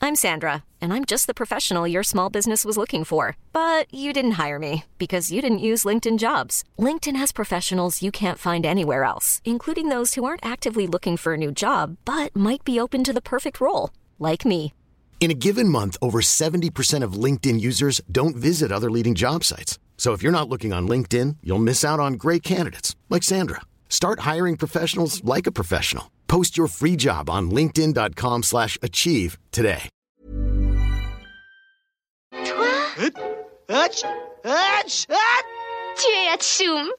I'm Sandra, and I'm just the professional your small business was looking for. But you didn't hire me because you didn't use LinkedIn Jobs. LinkedIn has professionals you can't find anywhere else, including those who aren't actively looking for a new job, but might be open to the perfect role, like me. In a given month, over 70% of LinkedIn users don't visit other leading job sites. So if you're not looking on LinkedIn, you'll miss out on great candidates like Sandra. Start hiring professionals like a professional. Post your free job on linkedin.com/achieve today. Toi? Tu es Atchoum.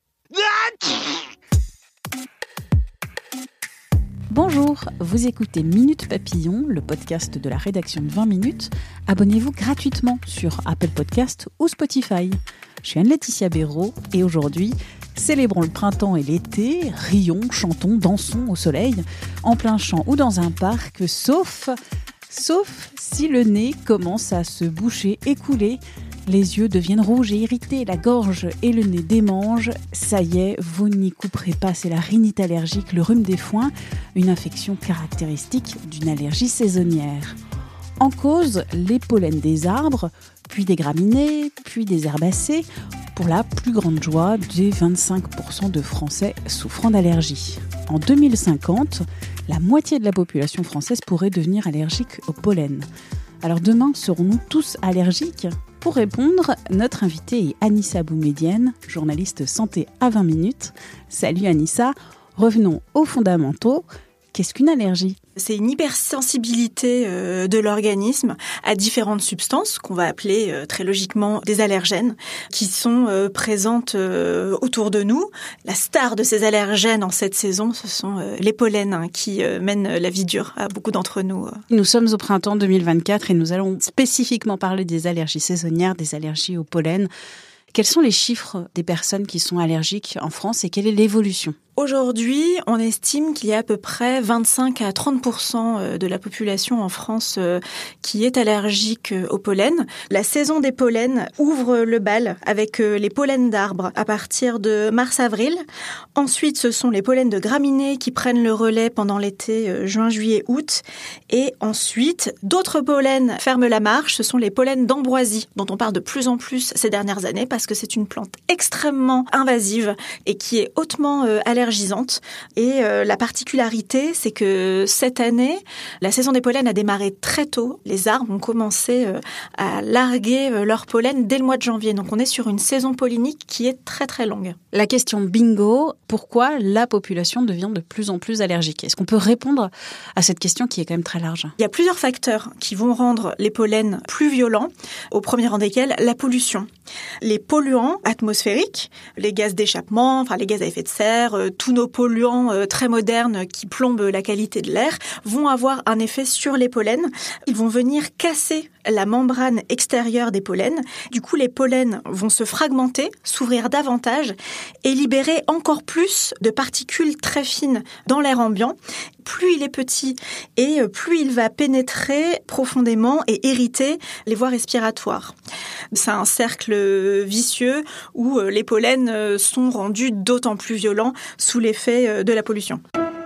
Bonjour, vous écoutez Minute Papillon, le podcast de la rédaction de 20 minutes. Abonnez-vous gratuitement sur Apple Podcast ou Spotify. Je suis Anne-Laetitia Béraud et aujourd'hui, célébrons le printemps et l'été, rions, chantons, dansons au soleil, en plein champ ou dans un parc, sauf si le nez commence à se boucher et couler. Les yeux deviennent rouges et irrités, la gorge et le nez démangent. Ça y est, vous n'y couperez pas, c'est la rhinite allergique, le rhume des foins, une infection caractéristique d'une allergie saisonnière. En cause, les pollens des arbres, puis des graminées, puis des herbacées, pour la plus grande joie des 25% de Français souffrant d'allergie. En 2050, la moitié de la population française pourrait devenir allergique au pollen. Alors demain, serons-nous tous allergiques ? Pour répondre, notre invitée est Anissa Boumedienne, journaliste santé à 20 minutes. Salut Anissa, revenons aux fondamentaux. Qu'est-ce qu'une allergie ? C'est une hypersensibilité de l'organisme à différentes substances qu'on va appeler très logiquement des allergènes qui sont présentes autour de nous. La star de ces allergènes en cette saison, ce sont les pollens qui mènent la vie dure à beaucoup d'entre nous. Nous sommes au printemps 2024 et nous allons spécifiquement parler des allergies saisonnières, des allergies au pollen. Quels sont les chiffres des personnes qui sont allergiques en France et quelle est l'évolution ? Aujourd'hui, on estime qu'il y a à peu près 25 à 30% de la population en France qui est allergique au pollen. La saison des pollens ouvre le bal avec les pollens d'arbres à partir de mars-avril. Ensuite, ce sont les pollens de graminées qui prennent le relais pendant l'été juin, juillet, août. Et ensuite, d'autres pollens ferment la marche. Ce sont les pollens d'ambroisie dont on parle de plus en plus ces dernières années parce que c'est une plante extrêmement invasive et qui est hautement allergisante. Et la particularité, c'est que cette année, la saison des pollens a démarré très tôt. Les arbres ont commencé à larguer leur pollen dès le mois de janvier. Donc on est sur une saison pollinique qui est très très longue. La question bingo, pourquoi la population devient de plus en plus allergique ? Est-ce qu'on peut répondre à cette question qui est quand même très large ? Il y a plusieurs facteurs qui vont rendre les pollens plus violents, au premier rang desquels la pollution. Les polluants atmosphériques, les gaz d'échappement, les gaz à effet de serre, tous nos polluants très modernes qui plombent la qualité de l'air vont avoir un effet sur les pollens. Ils vont venir casser la membrane extérieure des pollens. Du coup, les pollens vont se fragmenter, s'ouvrir davantage et libérer encore plus de particules très fines dans l'air ambiant. Plus il est petit et plus il va pénétrer profondément et irriter les voies respiratoires. C'est un cercle vicieux où les pollens sont rendus d'autant plus violents sous l'effet de la pollution.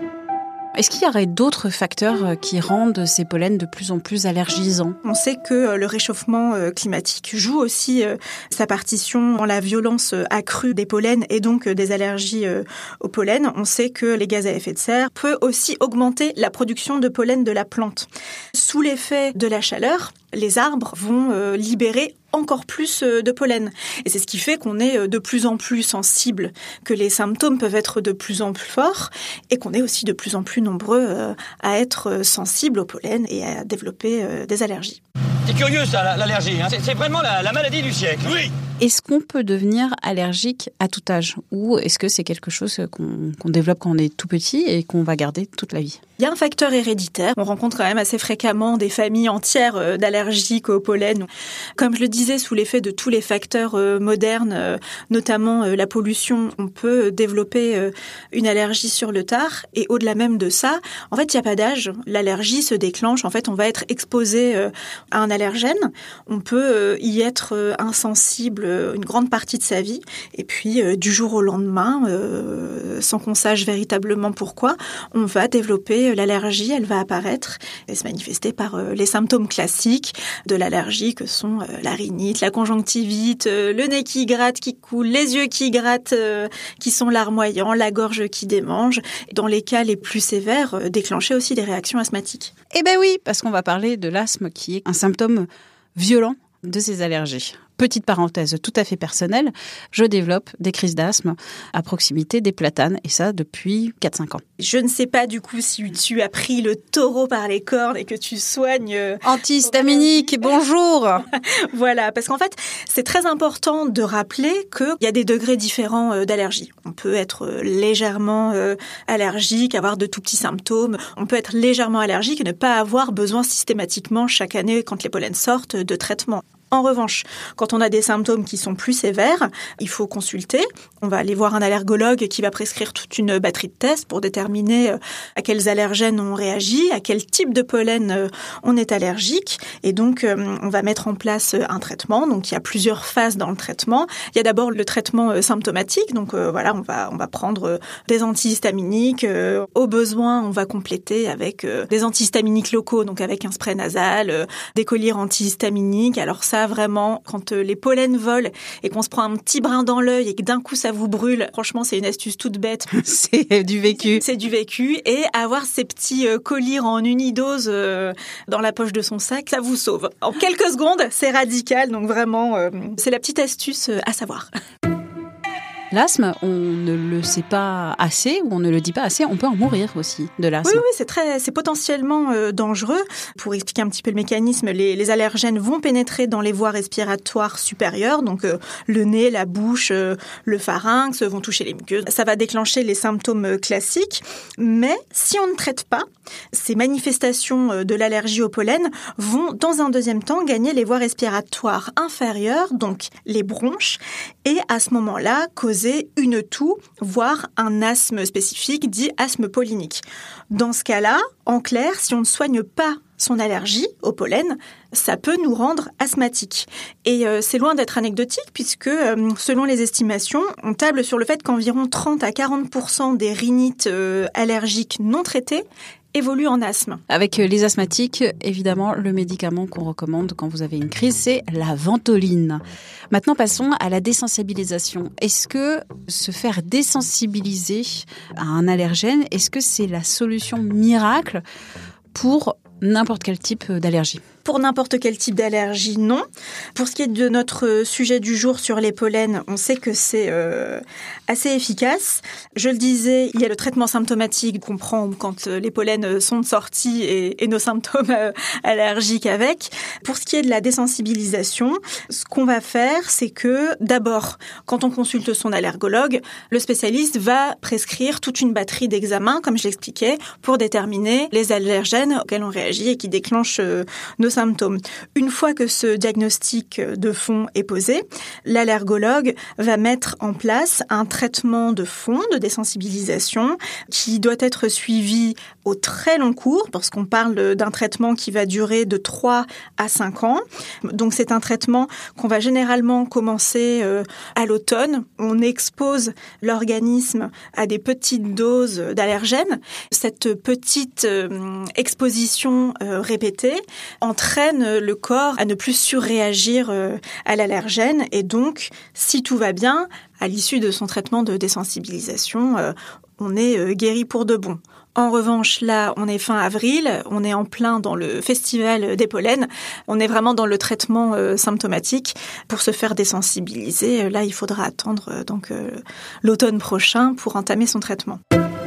Est-ce qu'il y aurait d'autres facteurs qui rendent ces pollens de plus en plus allergisants ? On sait que le réchauffement climatique joue aussi sa partition dans la violence accrue des pollens et donc des allergies au pollen. On sait que les gaz à effet de serre peuvent aussi augmenter la production de pollen de la plante. Sous l'effet de la chaleur, les arbres vont libérer encore plus de pollen. Et c'est ce qui fait qu'on est de plus en plus sensible, que les symptômes peuvent être de plus en plus forts et qu'on est aussi de plus en plus nombreux à être sensibles au pollen et à développer des allergies. C'est curieux ça, l'allergie. Hein. C'est vraiment la maladie du siècle. Oui. Est-ce qu'on peut devenir allergique à tout âge ? Ou est-ce que c'est quelque chose qu'on développe quand on est tout petit et qu'on va garder toute la vie ? Il y a un facteur héréditaire. On rencontre quand même assez fréquemment des familles entières d'allergiques au pollen. Comme je le disais, sous l'effet de tous les facteurs modernes, notamment la pollution, on peut développer une allergie sur le tard. Et au-delà même de ça, en fait, il n'y a pas d'âge. L'allergie se déclenche. En fait, on va être exposé à un allergène. On peut y être insensible possible une grande partie de sa vie. Et puis, du jour au lendemain, sans qu'on sache véritablement pourquoi, on va développer l'allergie, elle va apparaître et se manifester par les symptômes classiques de l'allergie que sont la rhinite, la conjonctivite, le nez qui gratte, qui coule, les yeux qui grattent, qui sont larmoyants, la gorge qui démange. Dans les cas les plus sévères, déclencher aussi des réactions asthmatiques. Eh bien oui, parce qu'on va parler de l'asthme qui est un symptôme violent de ces allergies. Petite parenthèse tout à fait personnelle, je développe des crises d'asthme à proximité des platanes, et ça depuis 4-5 ans. Je ne sais pas du coup si tu as pris le taureau par les cornes et que tu soignes... Antihistaminique, bonjour. Voilà, parce qu'en fait, c'est très important de rappeler qu'il y a des degrés différents d'allergie. On peut être légèrement allergique, avoir de tout petits symptômes. On peut être légèrement allergique et ne pas avoir besoin systématiquement chaque année, quand les pollens sortent, de traitement. En revanche, quand on a des symptômes qui sont plus sévères, il faut consulter. On va aller voir un allergologue qui va prescrire toute une batterie de tests pour déterminer à quels allergènes on réagit, à quel type de pollen on est allergique. Et donc, on va mettre en place un traitement. Donc, il y a plusieurs phases dans le traitement. Il y a d'abord le traitement symptomatique. Donc, voilà, on va prendre des antihistaminiques. Au besoin, on va compléter avec des antihistaminiques locaux, donc avec un spray nasal, des collyres antihistaminiques. Alors ça, vraiment, quand les pollens volent et qu'on se prend un petit brin dans l'œil et que d'un coup ça vous brûle, franchement, c'est une astuce toute bête. C'est du vécu. C'est du vécu. Et avoir ces petits collyres en unidose dans la poche de son sac, ça vous sauve. En quelques secondes, c'est radical. Donc vraiment, c'est la petite astuce à savoir. L'asthme, on ne le sait pas assez ou on ne le dit pas assez, on peut en mourir aussi de l'asthme. Oui, c'est potentiellement dangereux. Pour expliquer un petit peu le mécanisme, les allergènes vont pénétrer dans les voies respiratoires supérieures, donc le nez, la bouche, le pharynx vont toucher les muqueuses. Ça va déclencher les symptômes classiques, mais si on ne traite pas, ces manifestations de l'allergie au pollen vont, dans un deuxième temps, gagner les voies respiratoires inférieures, donc les bronches, et à ce moment-là, causer une toux, voire un asthme spécifique, dit asthme pollinique. Dans ce cas-là, en clair, si on ne soigne pas son allergie au pollen, ça peut nous rendre asthmatiques. Et c'est loin d'être anecdotique puisque, selon les estimations, on table sur le fait qu'environ 30 à 40% des rhinites allergiques non traitées évolue en asthme. Avec les asthmatiques, évidemment, le médicament qu'on recommande quand vous avez une crise, c'est la ventoline. Maintenant, passons à la désensibilisation. Est-ce que se faire désensibiliser à un allergène, est-ce que c'est la solution miracle pour n'importe quel type d'allergie ? Pour n'importe quel type d'allergie, non. Pour ce qui est de notre sujet du jour sur les pollens, on sait que c'est assez efficace. Je le disais, il y a le traitement symptomatique qu'on prend quand les pollens sont sortis et nos symptômes allergiques avec. Pour ce qui est de la désensibilisation, ce qu'on va faire, c'est que d'abord, quand on consulte son allergologue, le spécialiste va prescrire toute une batterie d'examens, comme je l'expliquais, pour déterminer les allergènes auxquels on réagit et qui déclenchent nos symptômes. Une fois que ce diagnostic de fond est posé, l'allergologue va mettre en place un traitement de fond, de désensibilisation, qui doit être suivi au très long cours, parce qu'on parle d'un traitement qui va durer de 3 à 5 ans. Donc c'est un traitement qu'on va généralement commencer à l'automne. On expose l'organisme à des petites doses d'allergènes. Cette petite exposition répétée entraîne le corps à ne plus surréagir à l'allergène. Et donc, si tout va bien, à l'issue de son traitement de désensibilisation, on est guéri pour de bon. En revanche, là, on est fin avril, on est en plein dans le festival des pollens, on est vraiment dans le traitement symptomatique. Pour se faire désensibiliser, là, il faudra attendre l'automne prochain pour entamer son traitement.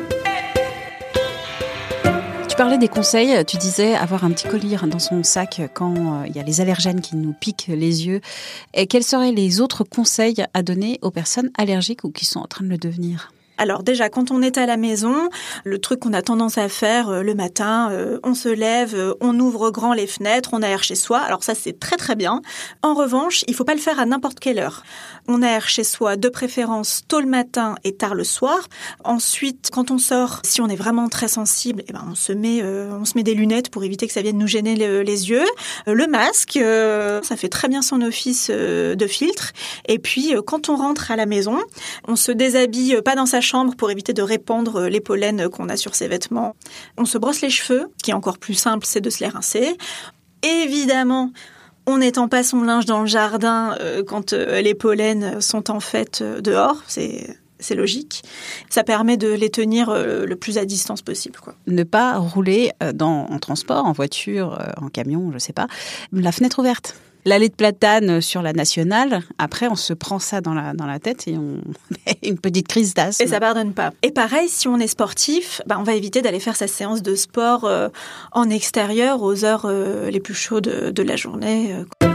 Tu parlais des conseils, tu disais avoir un petit collier dans son sac quand il y a les allergènes qui nous piquent les yeux. Et quels seraient les autres conseils à donner aux personnes allergiques ou qui sont en train de le devenir ? Alors déjà, quand on est à la maison, le truc qu'on a tendance à faire le matin, on se lève, on ouvre grand les fenêtres, on aère chez soi. Alors ça, c'est très très bien. En revanche, il faut pas le faire à n'importe quelle heure. On aère chez soi de préférence tôt le matin et tard le soir. Ensuite, quand on sort, si on est vraiment très sensible, on se met des lunettes pour éviter que ça vienne nous gêner les yeux. Le masque, ça fait très bien son office de filtre. Et puis, quand on rentre à la maison, on se déshabille pas dans sa chambre pour éviter de répandre les pollens qu'on a sur ses vêtements. On se brosse les cheveux, ce qui est encore plus simple, c'est de se les rincer. Évidemment, on n'étend pas son linge dans le jardin quand les pollens sont en fait dehors, c'est logique. Ça permet de les tenir le plus à distance possible, quoi. Ne pas rouler en transport, en voiture, en camion, je sais pas, la fenêtre ouverte. L'allée de platane sur la nationale, après on se prend ça dans la tête et on met une petite crise d'asthme. Et ça pardonne pas. Et pareil, si on est sportif, on va éviter d'aller faire sa séance de sport en extérieur aux heures les plus chaudes de la journée.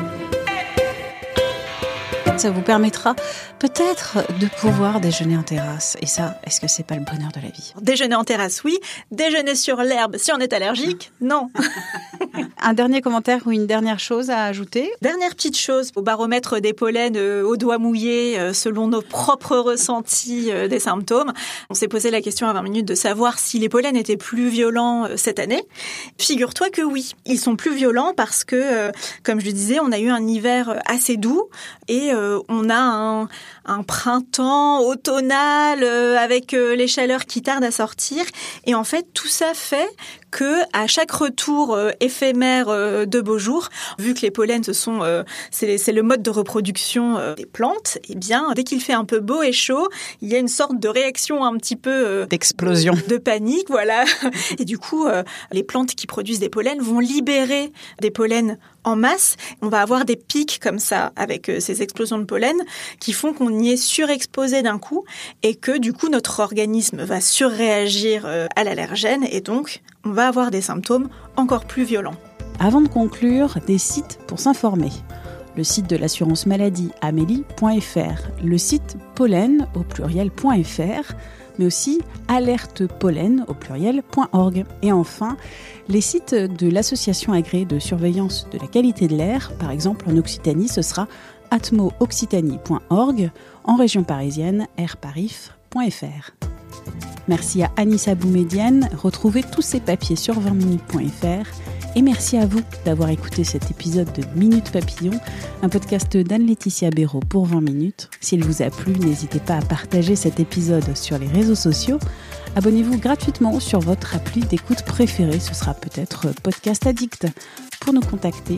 Ça vous permettra peut-être de pouvoir déjeuner en terrasse. Et ça, est-ce que c'est pas le bonheur de la vie ? Déjeuner en terrasse, oui. Déjeuner sur l'herbe, si on est allergique, non. Un dernier commentaire ou une dernière chose à ajouter ? Dernière petite chose, au baromètre des pollens aux doigts mouillés, selon nos propres ressentis des symptômes, on s'est posé la question à 20 minutes de savoir si les pollens étaient plus violents cette année. Figure-toi que oui, ils sont plus violents parce que, comme je le disais, on a eu un hiver assez doux et on a un printemps automnal avec les chaleurs qui tardent à sortir. Et en fait, tout ça fait que à chaque retour éphémère de beaux jours, vu que les pollens c'est le mode de reproduction des plantes, eh bien dès qu'il fait un peu beau et chaud, il y a une sorte de réaction un petit peu d'explosion, de panique, voilà. Et du coup, les plantes qui produisent des pollens vont libérer des pollens en masse. On va avoir des pics comme ça avec ces explosions de pollen qui font qu'on y est surexposé d'un coup et que du coup notre organisme va surréagir à l'allergène et donc on va avoir des symptômes encore plus violents. Avant de conclure, des sites pour s'informer. Le site de l'assurance maladie amélie.fr, le site pollen au pluriel.fr, mais aussi alertepollen au pluriel.org. Et enfin, les sites de l'association agréée de surveillance de la qualité de l'air, par exemple en Occitanie, ce sera atmooccitanie.org, en région parisienne, airparif.fr. Merci à Anissa Boumedienne. Retrouvez tous ces papiers sur 20minutes.fr. Et merci à vous d'avoir écouté cet épisode de Minute Papillon, un podcast d'Anne-Laetitia Béraud pour 20 minutes. S'il vous a plu, n'hésitez pas à partager cet épisode sur les réseaux sociaux. Abonnez-vous gratuitement sur votre appli d'écoute préférée. Ce sera peut-être Podcast Addict. Pour nous contacter,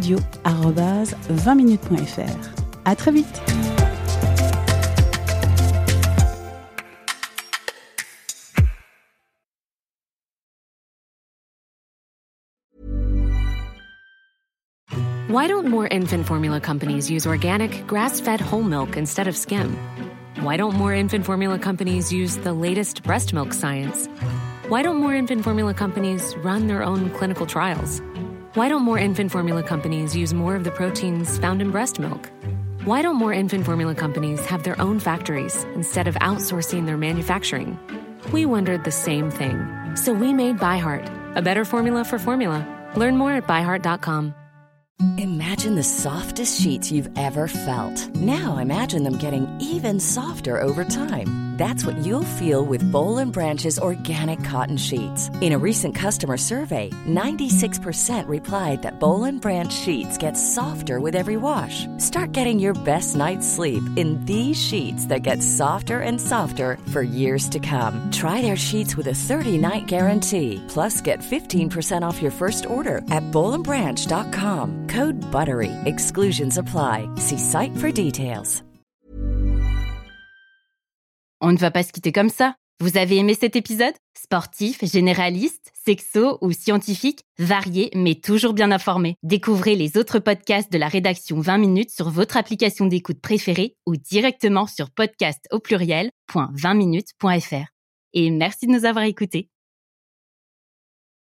audio@20minutes.fr. À très vite. Why don't more infant formula companies use organic, grass-fed whole milk instead of skim? Why don't more infant formula companies use the latest breast milk science? Why don't more infant formula companies run their own clinical trials? Why don't more infant formula companies use more of the proteins found in breast milk? Why don't more infant formula companies have their own factories instead of outsourcing their manufacturing? We wondered the same thing. So we made ByHeart, a better formula for formula. Learn more at byheart.com. Imagine the softest sheets you've ever felt. Now imagine them getting even softer over time. That's what you'll feel with Boll & Branch's organic cotton sheets. In a recent customer survey, 96% replied that Boll & Branch sheets get softer with every wash. Start getting your best night's sleep in these sheets that get softer and softer for years to come. Try their sheets with a 30-night guarantee. Plus, get 15% off your first order at bollandbranch.com. Code BUTTERY. Exclusions apply. See site for details. On ne va pas se quitter comme ça. Vous avez aimé cet épisode ? Sportif, généraliste, sexo ou scientifique, varié mais toujours bien informé. Découvrez les autres podcasts de la rédaction 20 minutes sur votre application d'écoute préférée ou directement sur podcast au pluriel.20minutes.fr. Et merci de nous avoir écoutés.